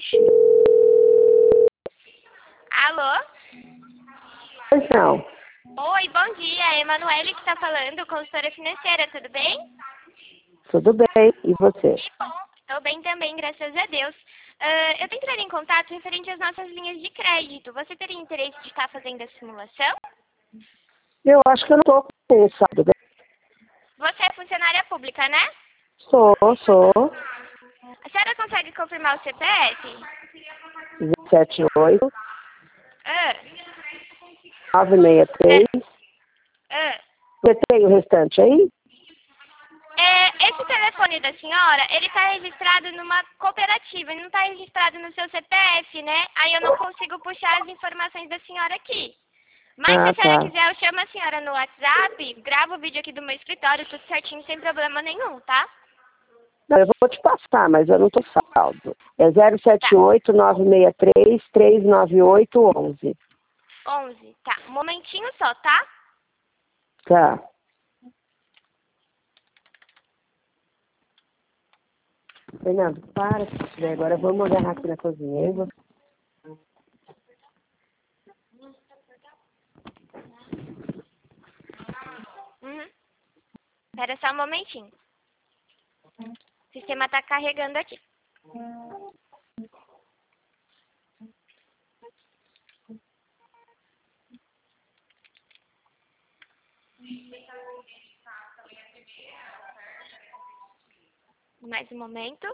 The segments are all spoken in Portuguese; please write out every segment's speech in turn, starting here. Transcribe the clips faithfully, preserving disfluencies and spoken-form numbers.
Alô? Pois não. Oi, bom dia. É Emanuele que está falando, consultora financeira, tudo bem? Tudo bem. E você? Que bom. Estou bem também, graças a Deus. Ah, eu tô entrando em contato referente às nossas linhas de crédito. Você teria interesse de estar fazendo a simulação? Eu acho que eu não estou com saldo. Você é funcionária pública, né? Sou, sou. A senhora consegue confirmar o C P F? sete oito, Ah, nove seis três. ah. Você tem o restante aí? É, esse telefone da senhora, ele está registrado numa cooperativa, ele não está registrado no seu C P F, né? Aí eu não consigo puxar as informações da senhora aqui. Mas se Ah, a senhora tá. quiser, eu chamo a senhora no WhatsApp, gravo o vídeo aqui do meu escritório, tudo certinho, sem problema nenhum, tá? Não, eu vou te passar, mas eu não estou saldo. É zero Tá, sete oito, nove seis três, três nove oito, onze. onze, tá. Um momentinho só, tá? Tá. Fernando, para se tiver. Agora vamos olhar aqui na cozinha. Eu vou... Uhum. Espera só um momentinho. O sistema tá carregando aqui. Mais um momento.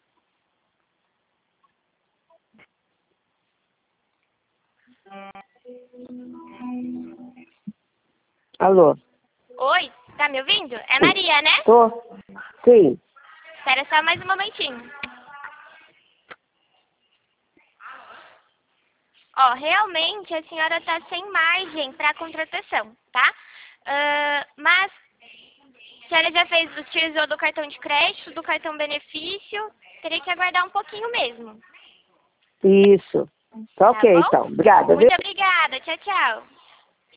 Alô? Oi, tá me ouvindo? É Maria, né? Tô? Sim. Espera só mais um momentinho. Ó, realmente a senhora tá sem margem para contratação, tá? Ah, mas a senhora já fez, utilizou do cartão de crédito, do cartão benefício, teria que aguardar um pouquinho mesmo. Isso. Tá Tá ok, bom? então. Obrigada, viu? Muito obrigada. Tchau, tchau.